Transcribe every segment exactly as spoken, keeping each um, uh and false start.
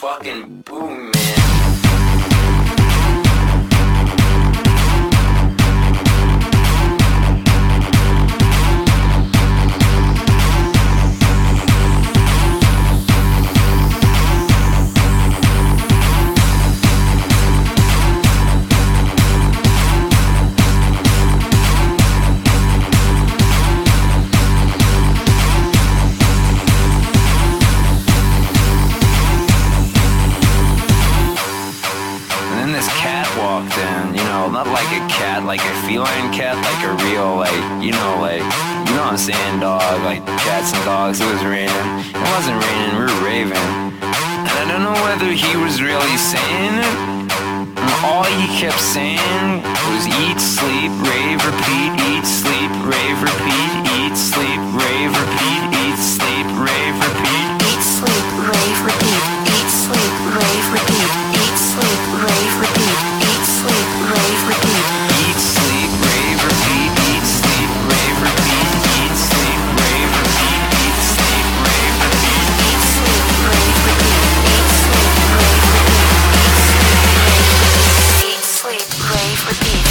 fucking boom, man. Not like a cat, like a feline cat, like a real, like, you know, like, you know what I'm saying, dog, like cats and dogs. It was raining. It wasn't raining, we were raving. And I don't know whether he was really saying it. And all he kept saying was eat, sleep, rave, repeat, eat, sleep, rave, repeat, eat, sleep, rave, repeat, eat, sleep, rave, repeat, eat, sleep, rave, repeat, eat, sleep, rave, repeat, eat, sleep, rave, repeat, eat, sleep, rave, repeat, eat, sleep, rave, repeat, eat, sleep, rave, repeat, eat, sleep, rave, repeat, eat, sleep, rave, repeat, eat, sleep, rave, repeat, eat, sleep, rave, repeat, eat, sleep, rave, repeat.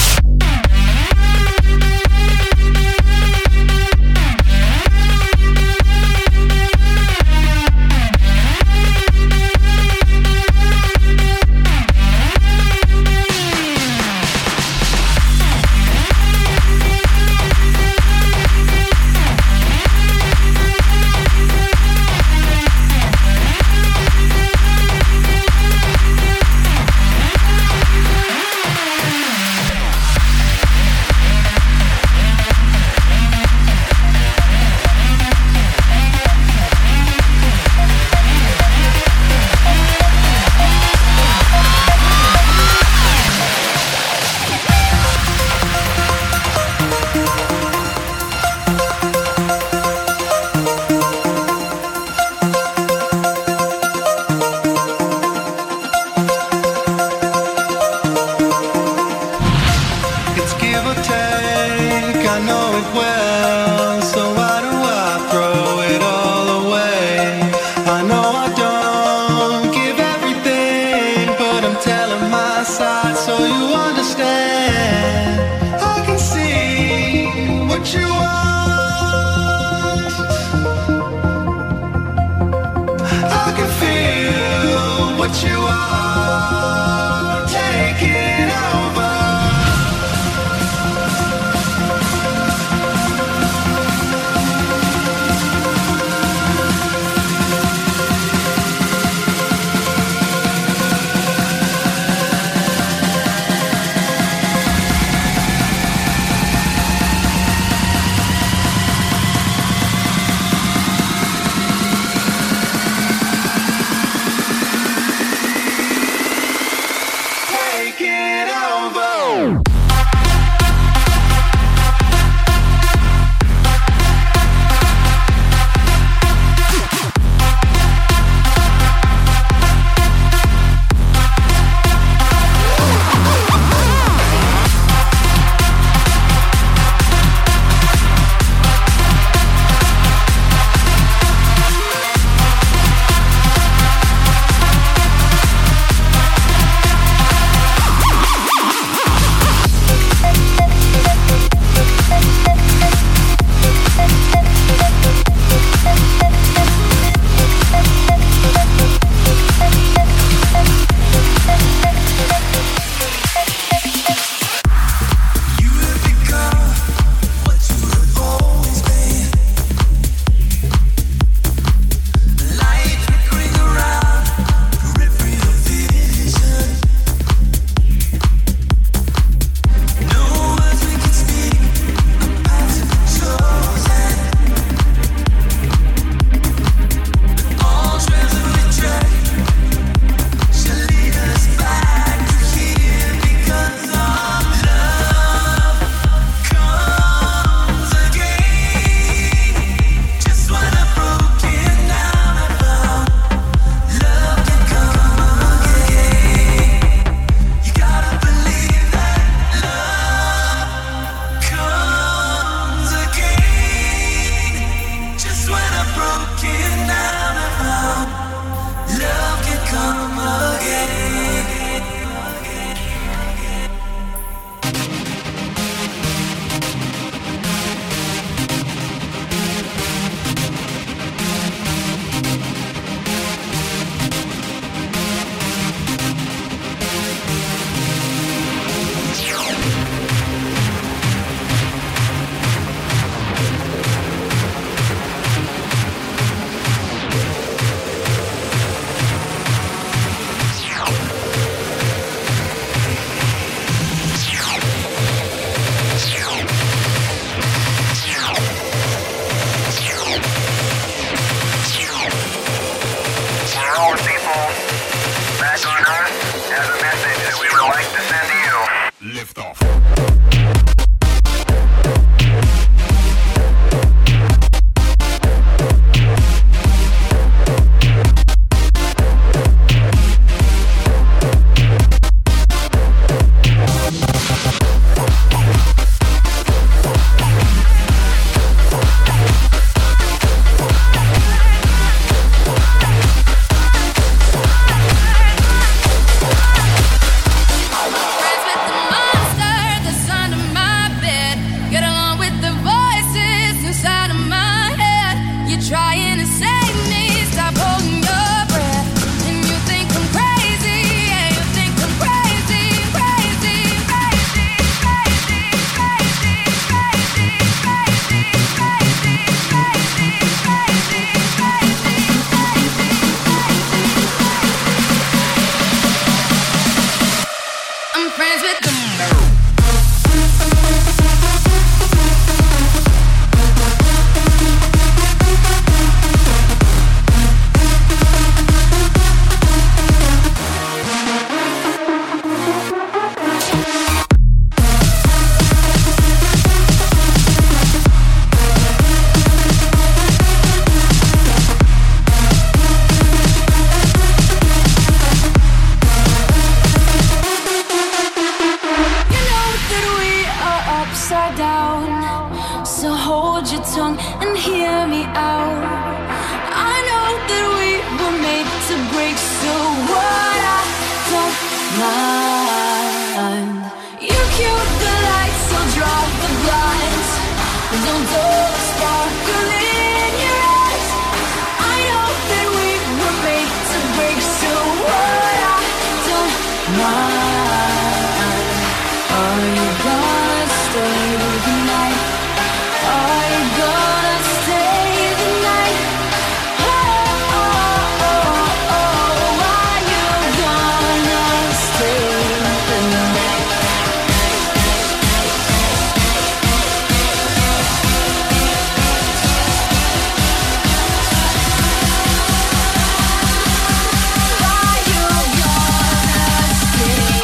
lift off. Why you gonna stay?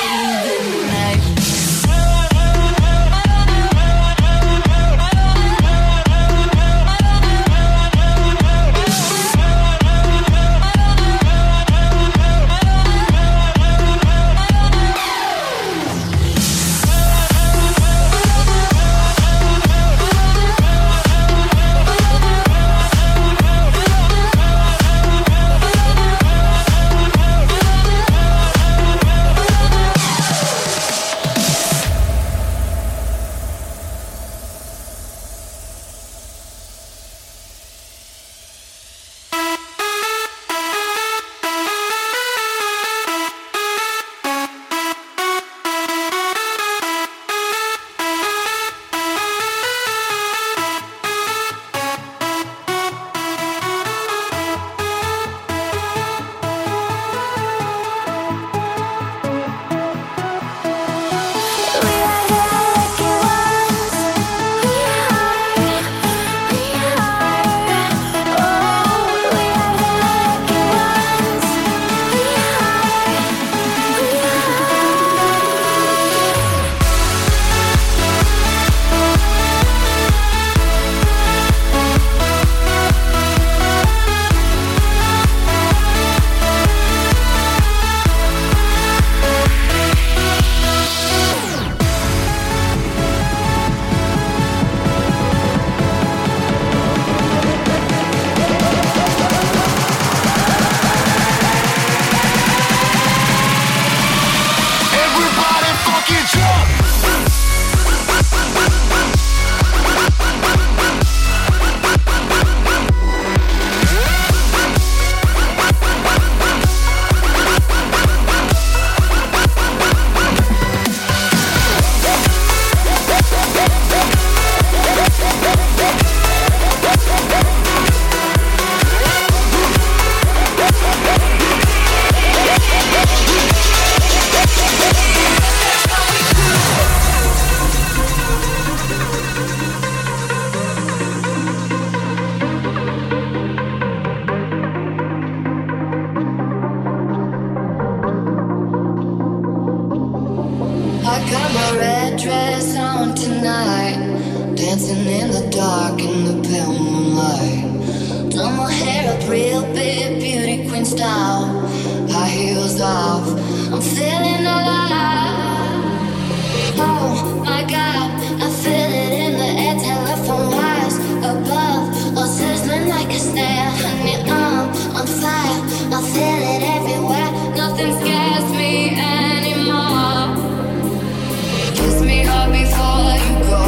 I got my red dress on tonight, dancing in the dark in the pale moonlight. Done my hair up real big, beauty queen style, high heels off, I'm feeling alive. Oh my God, I feel it in the air, telephone wires above, all sizzling like a snare. Honey, I'm on fire, I feel it everywhere, nothing scares me anymore. Kiss me hard before you go,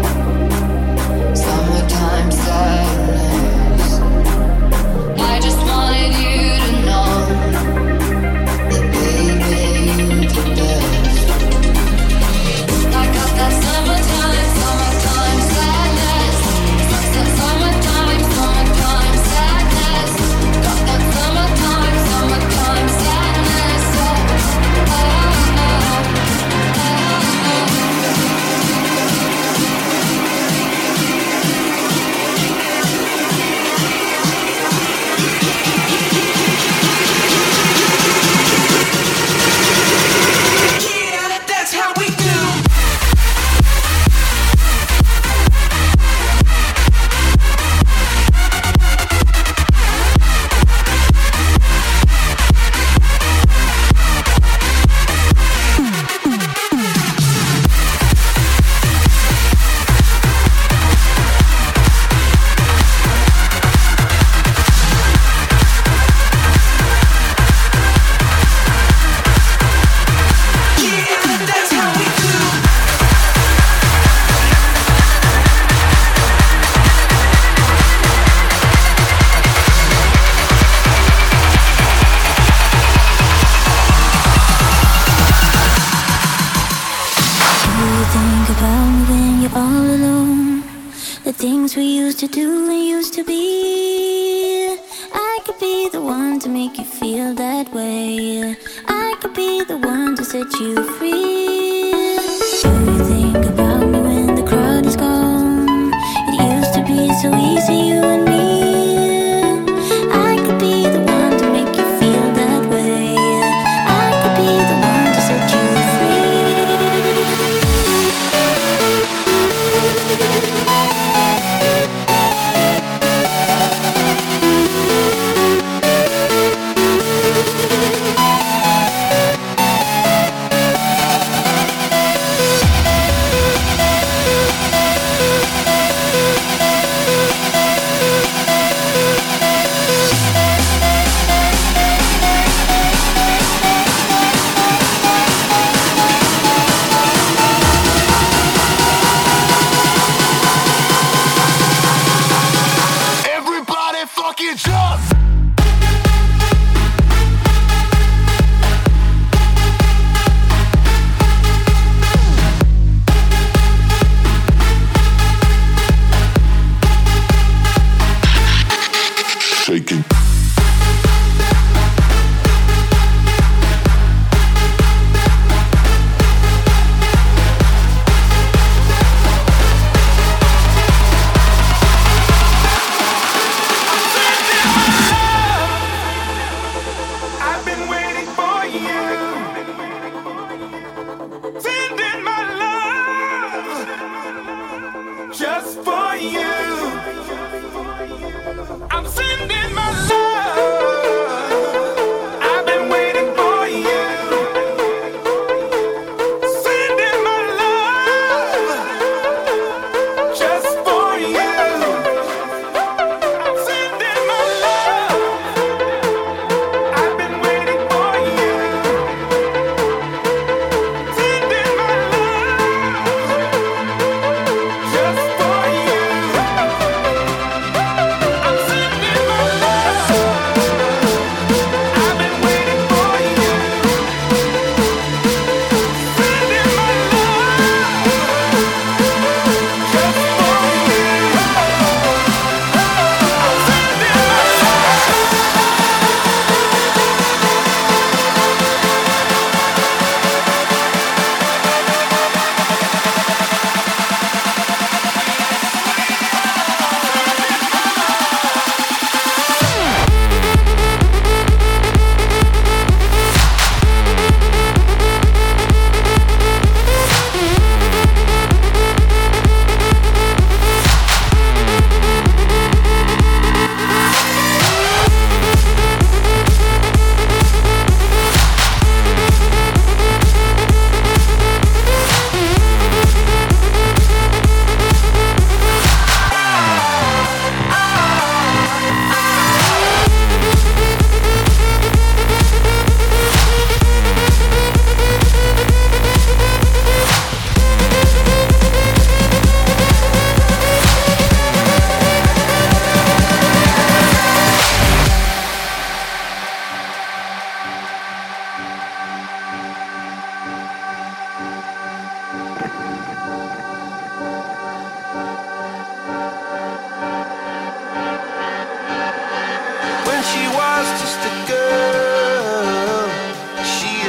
summertime sadness. I just wanted you to know that baby you the best. I got that summertime, summertime sadness. That summertime, summertime sadness. Got that summertime, summertime sadness. Oh, oh, oh, oh, oh. Things we used to do and used to be. I could be the one to make you feel that way. I could be the one to set you free. Do you think about me when the crowd is gone? It used to be so easy, you and me. I could be the one to make you feel that way. I could be the one to set you free.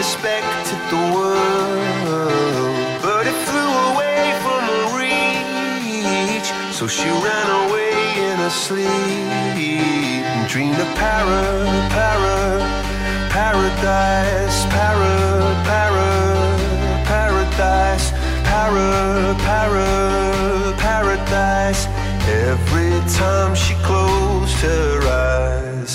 expected the world, but it flew away from her reach. So she ran away in her sleep and dreamed of para, para, paradise, para, para, paradise, para, para, paradise. Every time she closed her eyes.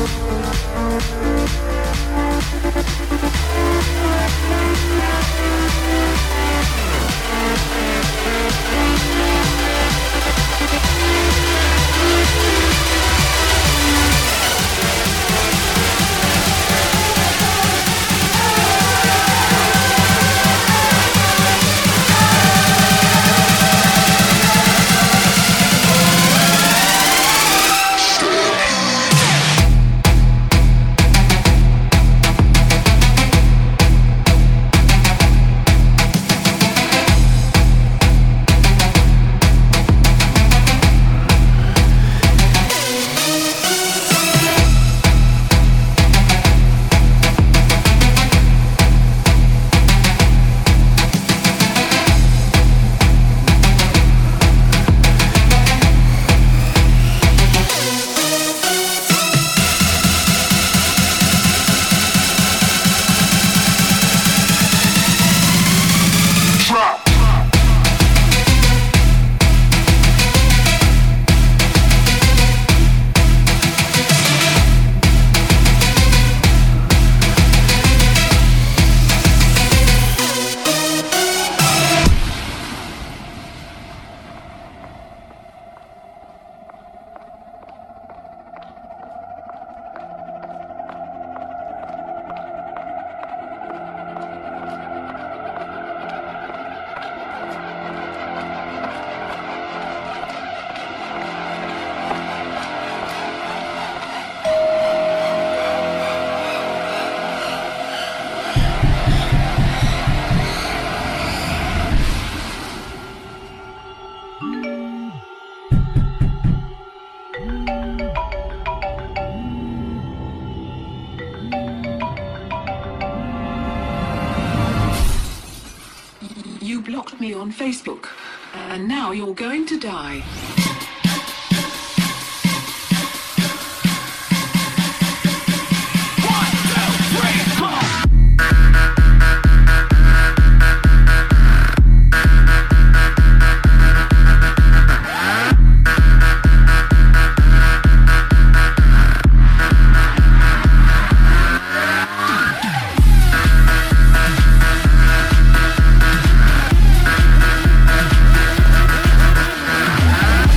You blocked me on Facebook, and now you're going to die. We'll be right back.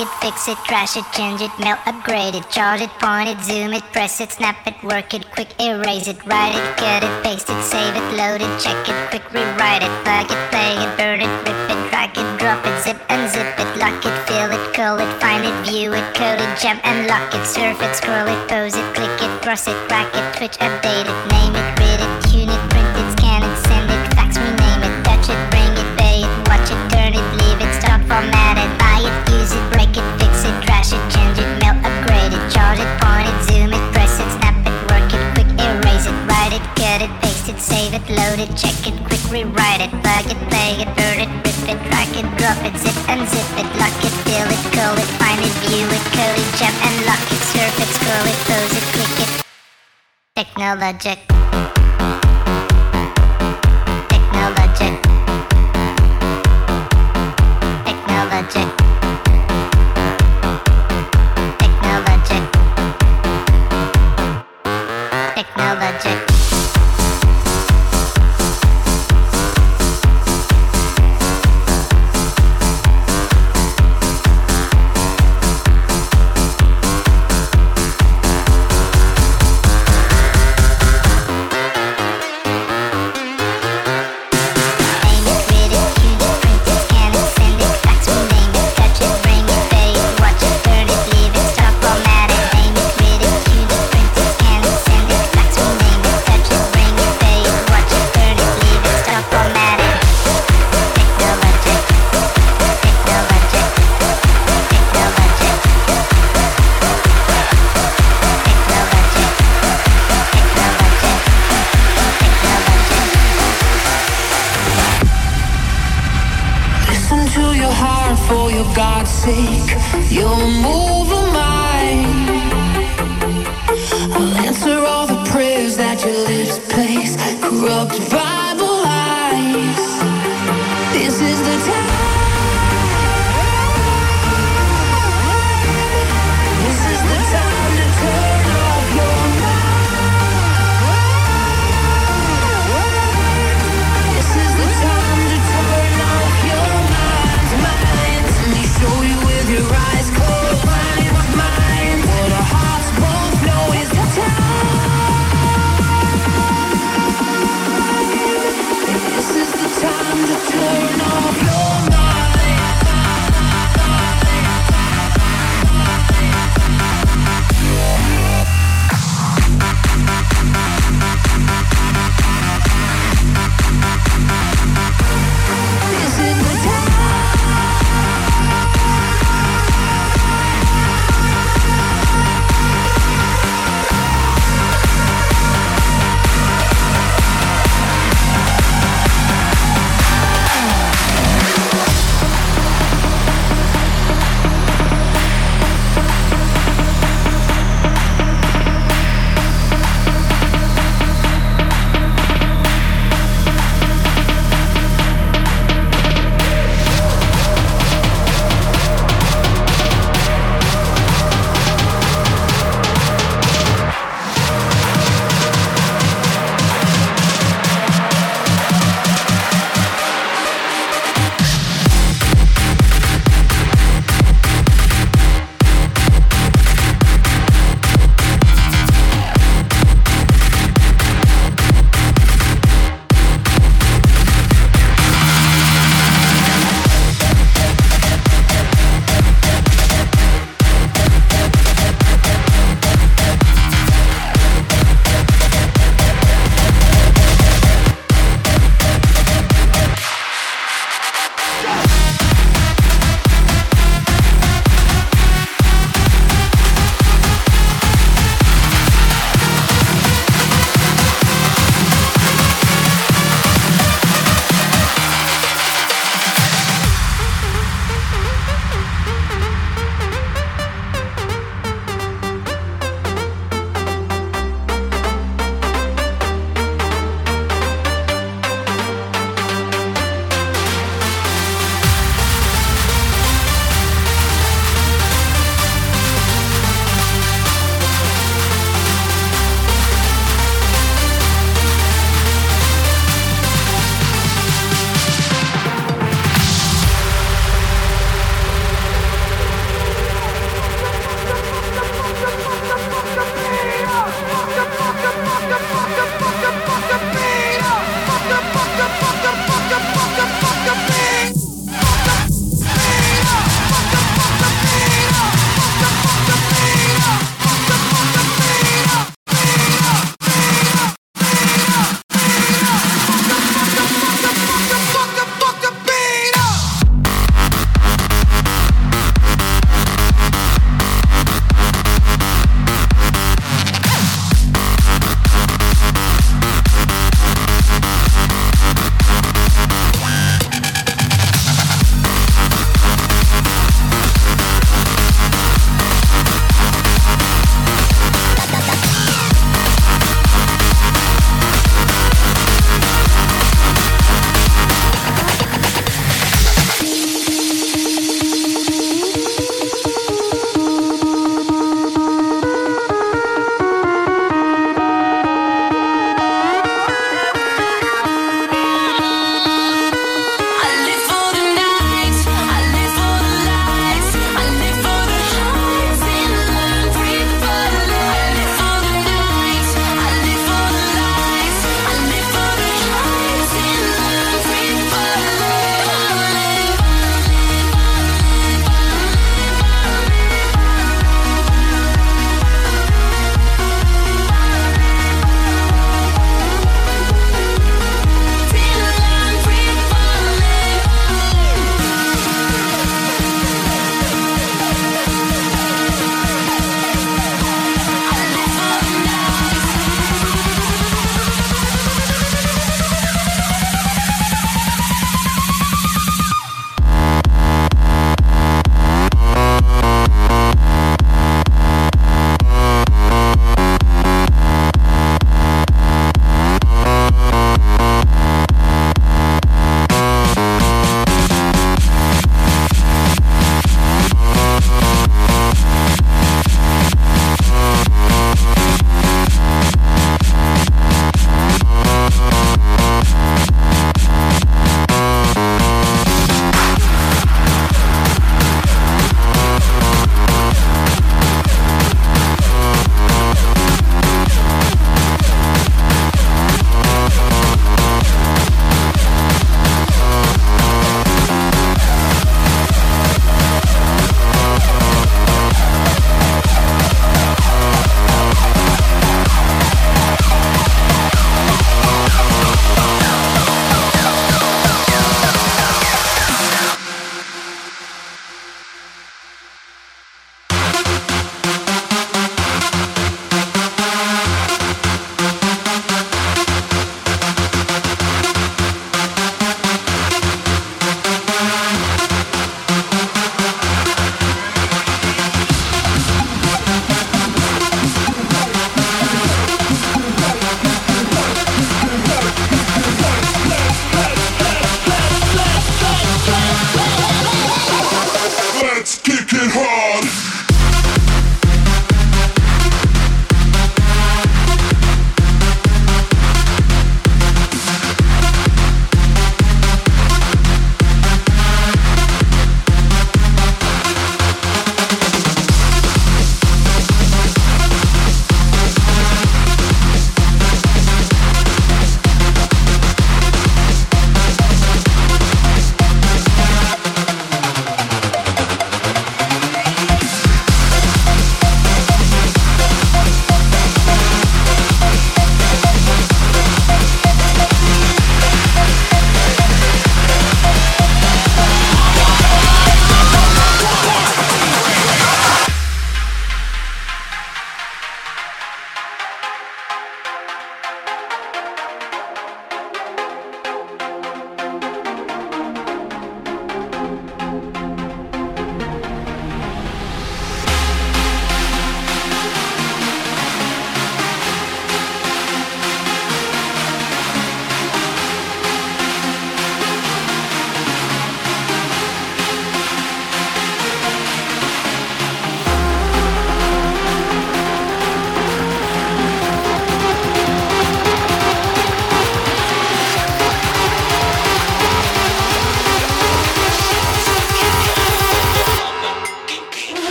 it, fix it, trash it, change it, melt, upgrade it, charge it, point it, zoom it, press it, snap it, work it, quick erase it, write it, cut it, paste it, save it, load it, check it, quick rewrite it, plug it, play it, burn it, rip it, drag it, drop it, zip unzip it, lock it, fill it, call it, find it, view it, code it, jump and lock it, surf it, scroll it, pose it, click it, cross it, crack it, twitch, update it, name it, read it, tune it, print it, scan it, send it, fax, rename it, touch it, bring it, pay it, watch it, turn it, leave it, stop, format it, buy it, use it, break it, fix it, trash it, change it, melt, upgrade it, charge it, point it, zoom it, press it, snap it, work it, quick erase it, write it, cut it, paste it, save it, load it, check it, quick rewrite it, plug it, play it, burn it, rip it, drag it, drop it, zip unzip it, lock it, fill it, call it, find it, view it, code it, jump and lock it, surf it, scroll it, pose it, click it. Technologic. Technologic. Technologic. Technologic. Technologic.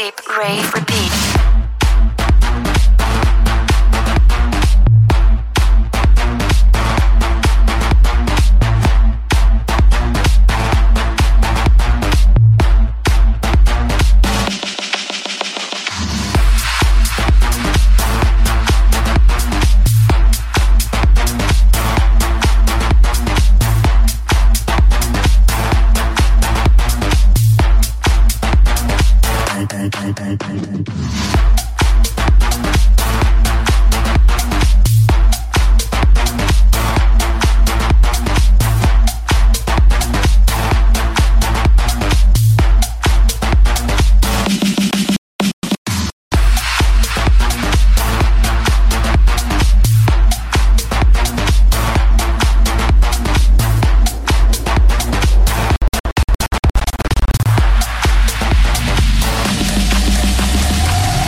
sleep, rave, repeat. Bang, bang, bang, bang, bang, bang.